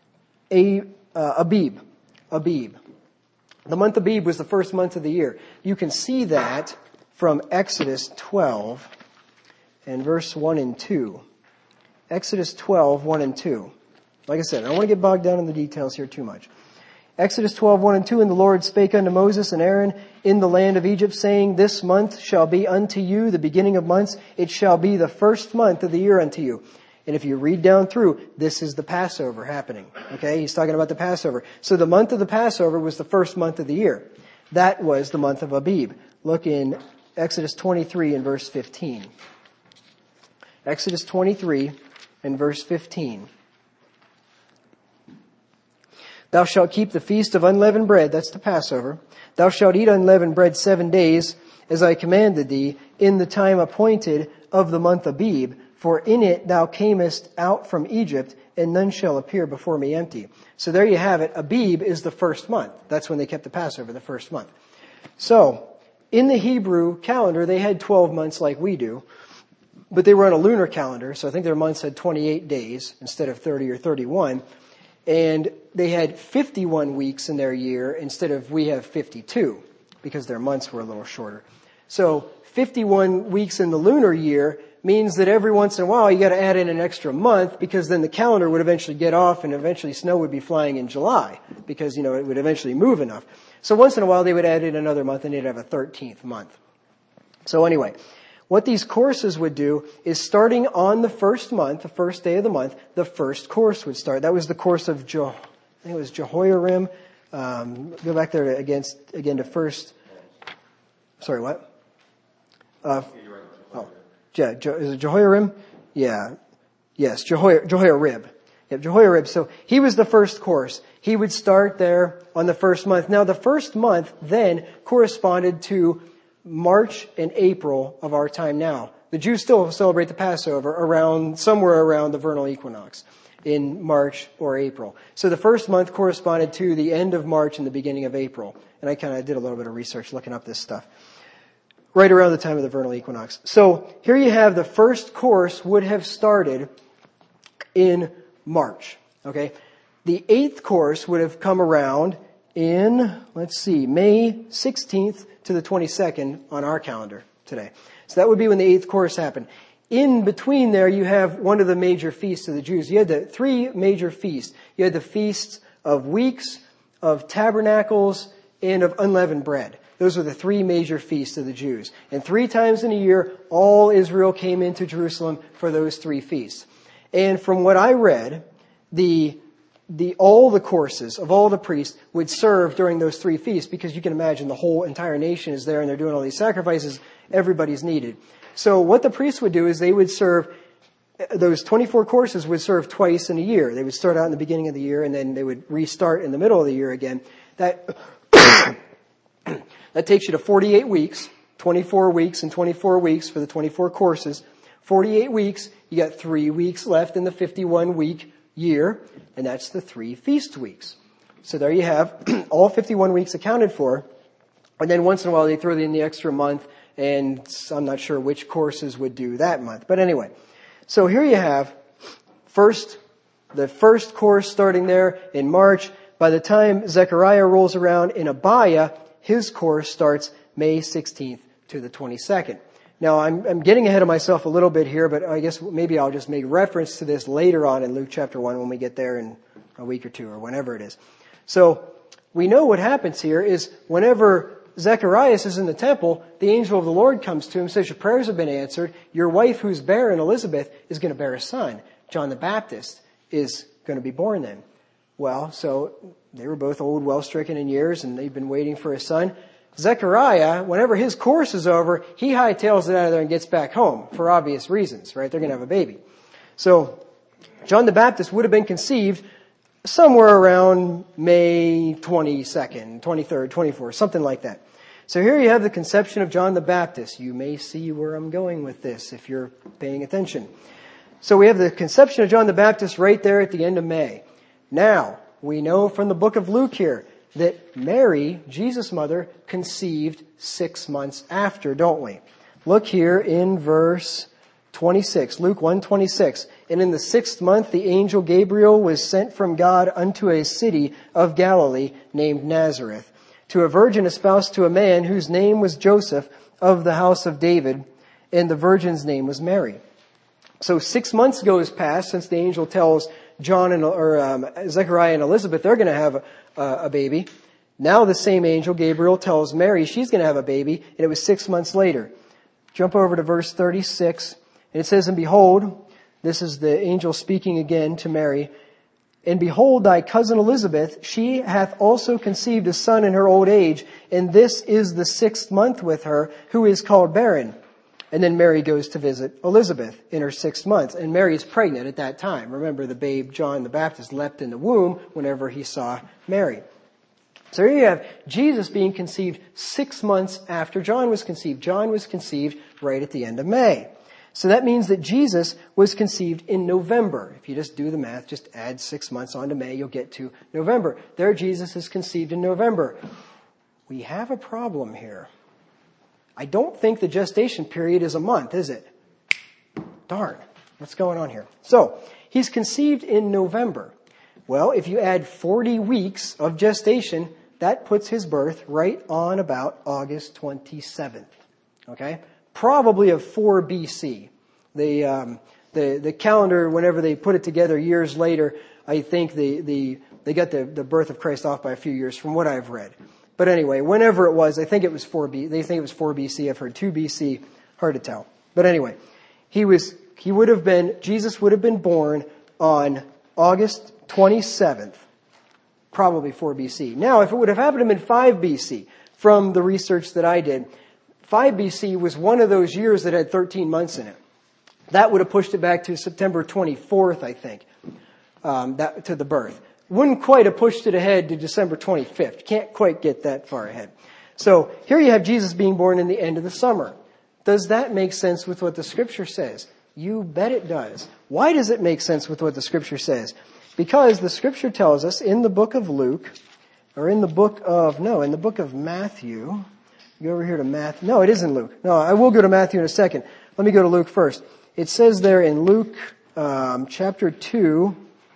A, uh, Abib. Abib. The month Abib was the first month of the year. You can see that from Exodus twelve and verse one and two. Exodus twelve, one and two. Like I said, I don't want to get bogged down in the details here too much. Exodus twelve, one and two, and the Lord spake unto Moses and Aaron in the land of Egypt, saying, this month shall be unto you the beginning of months. It shall be the first month of the year unto you. And if you read down through, this is the Passover happening. Okay, he's talking about the Passover. So the month of the Passover was the first month of the year. That was the month of Abib. Look in Exodus twenty-three and verse fifteen. Exodus twenty-three and verse fifteen. Thou shalt keep the feast of unleavened bread, that's the Passover. Thou shalt eat unleavened bread seven days, as I commanded thee, in the time appointed of the month Abib, for in it thou camest out from Egypt, and none shall appear before me empty. So there you have it. Abib is the first month. That's when they kept the Passover, the first month. So, in the Hebrew calendar, they had twelve months like we do, but they were on a lunar calendar, so I think their months had twenty-eight days instead of thirty or thirty-one. And they had fifty-one weeks in their year instead of we have fifty-two, because their months were a little shorter. So fifty-one weeks in the lunar year means that every once in a while you got to add in an extra month, because then the calendar would eventually get off and eventually snow would be flying in July, because, you know, it would eventually move enough. So once in a while they would add in another month and they'd have a thirteenth month. So anyway, what these courses would do is, starting on the first month, the first day of the month, the first course would start. That was the course of Je- I think it was Jehoiarim. Um, go back there to, against, again to first. Sorry, what? Uh, oh, Je- Je- is it Jehoiarim? Yeah. Yes, Jehoiarib. Jehoiarib. Yep, Jehoiarib. So he was the first course. He would start there on the first month. Now the first month then corresponded to March and April of our time now. The Jews still celebrate the Passover around, somewhere around the vernal equinox in March or April. So the first month corresponded to the end of March and the beginning of April. And I kind of did a little bit of research looking up this stuff. Right around the time of the vernal equinox. So here you have the first course would have started in March. Okay. The eighth course would have come around in, let's see, May sixteenth to the twenty-second on our calendar today. So that would be when the eighth course happened. In between there, you have one of the major feasts of the Jews. You had the three major feasts. You had the feasts of weeks, of tabernacles, and of unleavened bread. Those were the three major feasts of the Jews. And three times in a year, all Israel came into Jerusalem for those three feasts. And from what I read, the The, all the courses of all the priests would serve during those three feasts, because you can imagine the whole entire nation is there and they're doing all these sacrifices. Everybody's needed. So what the priests would do is they would serve, those twenty-four courses would serve twice in a year. They would start out in the beginning of the year and then they would restart in the middle of the year again. That, that takes you to forty-eight weeks, twenty-four weeks and twenty-four weeks for the twenty-four courses. forty-eight weeks, you got three weeks left in the fifty-one week year, and that's the three feast weeks. So there you have all fifty-one weeks accounted for. And then once in a while they throw in the extra month, and I'm not sure which courses would do that month. But anyway, so here you have first, the first course starting there in March. By the time Zechariah rolls around in Abiah, his course starts May sixteenth to the twenty-second. Now, I'm, I'm getting ahead of myself a little bit here, but I guess maybe I'll just make reference to this later on in Luke chapter one when we get there in a week or two or whenever it is. So we know what happens here is whenever Zechariah is in the temple, the angel of the Lord comes to him and says, your prayers have been answered. Your wife who's barren, Elizabeth, is going to bear a son. John the Baptist is going to be born then. Well, so they were both old, well-stricken in years, and they've been waiting for a son. Zechariah, whenever his course is over, he hightails it out of there and gets back home for obvious reasons, right? They're going to have a baby. So John the Baptist would have been conceived somewhere around May twenty-second, twenty-third, twenty-fourth, something like that. So here you have the conception of John the Baptist. You may see where I'm going with this if you're paying attention. So we have the conception of John the Baptist right there at the end of May. Now, we know from the book of Luke here that Mary, Jesus' mother, conceived six months after, don't we? Look here in verse twenty-six, Luke one twenty-six. And in the sixth month, the angel Gabriel was sent from God unto a city of Galilee named Nazareth, to a virgin espoused to a man whose name was Joseph, of the house of David, and the virgin's name was Mary. So six months goes past since the angel tells John and or um, Zechariah and Elizabeth they're going to have a, a baby. Now the same angel, Gabriel, tells Mary she's going to have a baby, and it was six months later. Jump over to verse thirty-six, and it says, and behold, this is the angel speaking again to Mary, and behold, thy cousin Elizabeth, she hath also conceived a son in her old age, and this is the sixth month with her, who is called barren. And then Mary goes to visit Elizabeth in her sixth month. And Mary is pregnant at that time. Remember, the babe John the Baptist leapt in the womb whenever he saw Mary. So here you have Jesus being conceived six months after John was conceived. John was conceived right at the end of May. So that means that Jesus was conceived in November. If you just do the math, just add six months onto May, you'll get to November. There Jesus is conceived in November. We have a problem here. I don't think the gestation period is a month, is it? Darn, what's going on here? So, he's conceived in November. Well, if you add forty weeks of gestation, that puts his birth right on about August twenty-seventh. Okay? Probably of four B C. The, um, the, the calendar, whenever they put it together years later, I think the, the, they got the, the birth of Christ off by a few years from what I've read. But anyway, whenever it was, I think it was four B. They think it was four B C. I've heard two B C. Hard to tell. But anyway, he was, he would have been, Jesus would have been born on August twenty-seventh, probably four B C. Now, if it would have happened to him in five B C, from the research that I did, five B C was one of those years that had thirteen months in it. That would have pushed it back to September twenty-fourth, I think, um, that, to the birth. Wouldn't quite have pushed it ahead to December twenty-fifth. Can't quite get that far ahead. So here you have Jesus being born in the end of the summer. Does that make sense with what the Scripture says? You bet it does. Why does it make sense with what the Scripture says? Because the Scripture tells us in the book of Luke, or in the book of, no, in the book of Matthew. Go over here to Matthew. No, it isn't Luke. No, I will go to Matthew in a second. Let me go to Luke first. It says there in Luke um, chapter two,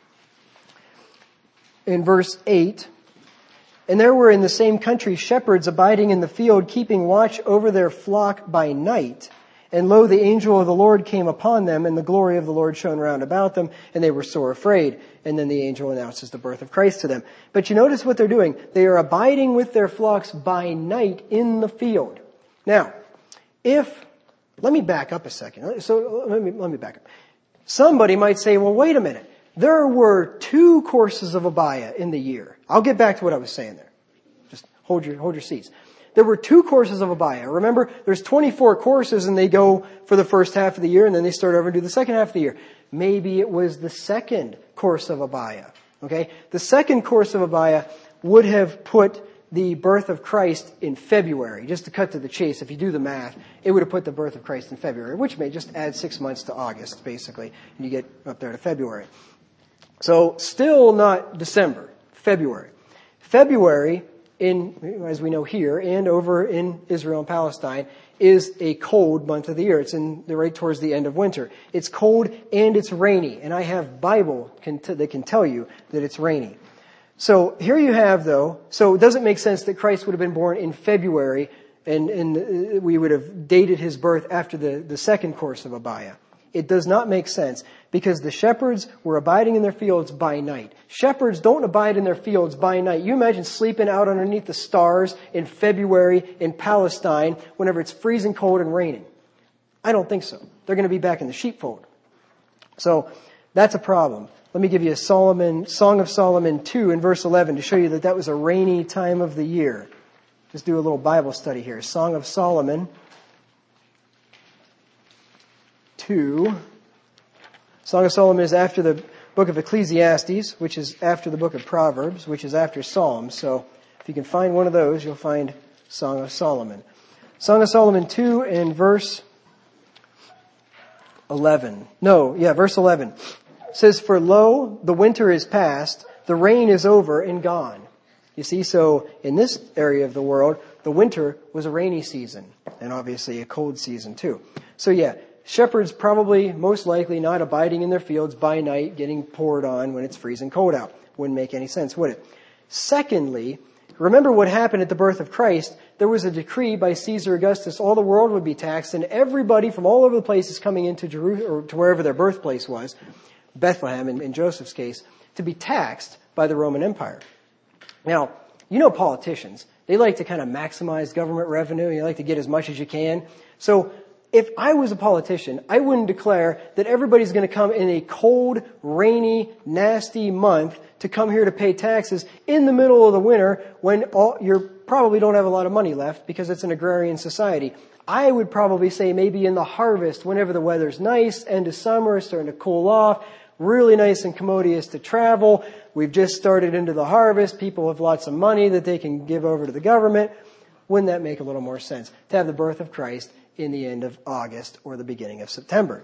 in verse eight, and there were in the same country shepherds abiding in the field, keeping watch over their flock by night. And lo, the angel of the Lord came upon them, and the glory of the Lord shone round about them, and they were sore afraid. And then the angel announces the birth of Christ to them. But you notice what they're doing. They are abiding with their flocks by night in the field. Now, if, let me back up a second. So let me, let me back up. Somebody might say, well, wait a minute. There were two courses of Abaya in the year. I'll get back to what I was saying there. Just hold your, hold your seats. There were two courses of Abaya. Remember, there's twenty-four courses and they go for the first half of the year and then they start over and do the second half of the year. Maybe it was the second course of Abaya. Okay? The second course of Abaya would have put the birth of Christ in February. Just to cut to the chase, if you do the math, it would have put the birth of Christ in February, which may just add six months to August, basically, and you get up there to February. So, still not December, February. February, in, as we know here, and over in Israel and Palestine, is a cold month of the year. It's in the right towards the end of winter. It's cold and it's rainy, and I have Bible can t- that can tell you that it's rainy. So here you have, though, so it doesn't make sense that Christ would have been born in February, and, and we would have dated his birth after the, the second course of Abaya. It does not make sense because the shepherds were abiding in their fields by night. Shepherds don't abide in their fields by night. You imagine sleeping out underneath the stars in February in Palestine whenever it's freezing cold and raining. I don't think so. They're going to be back in the sheepfold. So that's a problem. Let me give you a Solomon, Song of Solomon two in verse eleven to show you that that was a rainy time of the year. Just do a little Bible study here. Song of Solomon two. Song of Solomon is after the book of Ecclesiastes, which is after the book of Proverbs, which is after Psalms. So if you can find one of those, you'll find Song of Solomon. Song of Solomon two and verse eleven. No, yeah, verse eleven. It says, "For lo, the winter is past, the rain is over and gone." You see, so in this area of the world, the winter was a rainy season, and obviously a cold season too. So yeah, shepherds probably, most likely, not abiding in their fields by night, getting poured on when it's freezing cold out. Wouldn't make any sense, would it? Secondly, remember what happened at the birth of Christ. There was a decree by Caesar Augustus, all the world would be taxed, and everybody from all over the place is coming into Jerusalem, or to wherever their birthplace was, Bethlehem in, in Joseph's case, to be taxed by the Roman Empire. Now, you know politicians. They like to kind of maximize government revenue. You like to get as much as you can. So, if I was a politician, I wouldn't declare that everybody's going to come in a cold, rainy, nasty month to come here to pay taxes in the middle of the winter when all, you probably don't have a lot of money left because it's an agrarian society. I would probably say maybe in the harvest, whenever the weather's nice, end of summer, starting to cool off, really nice and commodious to travel. We've just started into the harvest. People have lots of money that they can give over to the government. Wouldn't that make a little more sense to have the birth of Christ in the end of August or the beginning of September?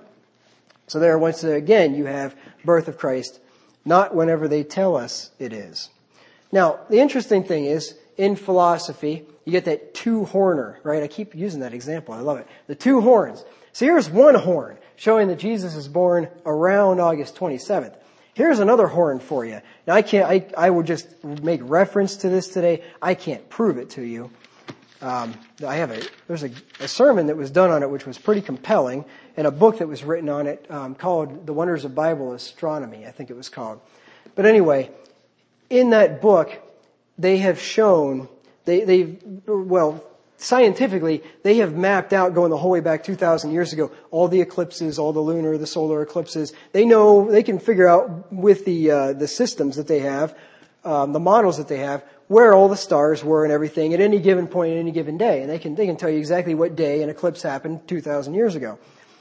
So there, once again, you have birth of Christ, not whenever they tell us it is. Now, the interesting thing is, in philosophy, you get that two-horner, right? I keep using that example. I love it. The two horns. So here's one horn showing that Jesus is born around August twenty-seventh. Here's another horn for you. Now, I can't, I, I would just make reference to this today. I can't prove it to you. Um, I have a, there's a, a sermon that was done on it which was pretty compelling, and a book that was written on it um, called The Wonders of Bible Astronomy, I think it was called. But anyway, in that book, they have shown, they, they, well, scientifically, they have mapped out, going the whole way back two thousand years ago, all the eclipses, all the lunar, the solar eclipses. They know, they can figure out with the, uh, the systems that they have, um, the models that they have, where all the stars were and everything at any given point, at any given day. And they can, they can tell you exactly what day an eclipse happened two thousand years ago.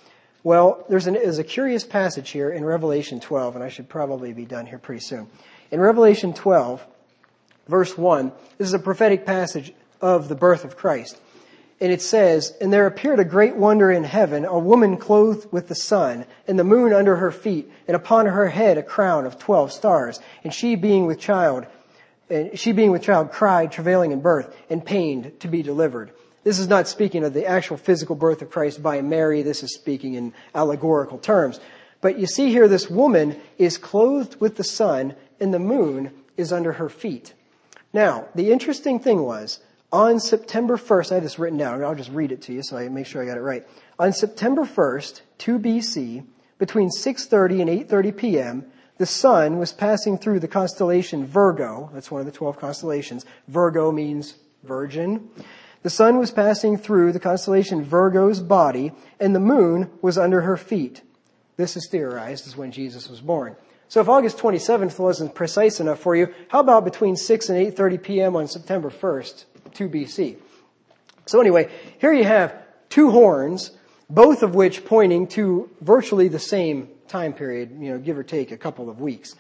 Well, there's, an, there's a curious passage here in Revelation twelve, and I should probably be done here pretty soon. In Revelation twelve, verse one, this is a prophetic passage of the birth of Christ. And it says, "And there appeared a great wonder in heaven, a woman clothed with the sun, and the moon under her feet, and upon her head a crown of twelve stars. And she being with child, and she being with child cried, travailing in birth, and pained to be delivered." This is not speaking of the actual physical birth of Christ by Mary. This is speaking in allegorical terms. But you see here, this woman is clothed with the sun, and the moon is under her feet. Now, the interesting thing was, on September first, I have this written down, I'll just read it to you so I make sure I got it right. On September first, two B C, between six thirty and eight thirty p.m., the sun was passing through the constellation Virgo. That's one of the twelve constellations. Virgo means virgin. The sun was passing through the constellation Virgo's body, and the moon was under her feet. This is theorized as when Jesus was born. So if August twenty-seventh wasn't precise enough for you, how about between six and eight thirty p.m. on September first, two B C? So anyway, here you have two horns, both of which pointing to virtually the same time period, you know, give or take a couple of weeks.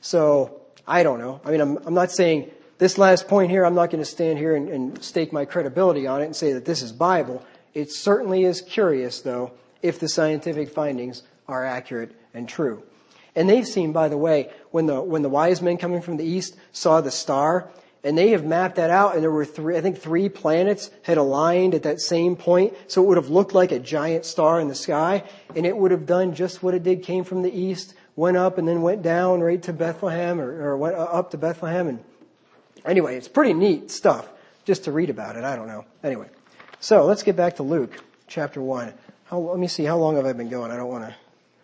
So I don't know. I mean, I'm, I'm not saying this last point here, I'm not going to stand here and, and stake my credibility on it and say that this is Bible. It certainly is curious, though, if the scientific findings are accurate and true. And they've seen, by the way, when the when the wise men coming from the east saw the star, and they have mapped that out, and there were three, I think three planets had aligned at that same point, so it would have looked like a giant star in the sky, and it would have done just what it did, came from the east, went up, and then went down right to Bethlehem, or, or went up to Bethlehem. And anyway, it's pretty neat stuff, just to read about it. I don't know. Anyway, so let's get back to Luke chapter one. How, let me see, how long have I been going? I don't want to,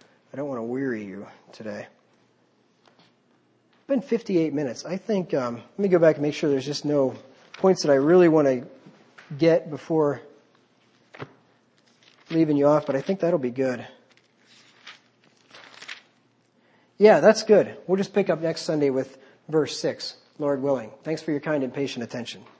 I don't want to weary you today. It's been fifty-eight minutes. I think, um, let me go back and make sure there's just no points that I really want to get before leaving you off, but I think that'll be good. Yeah, that's good. We'll just pick up next Sunday with verse six, Lord willing. Thanks for your kind and patient attention.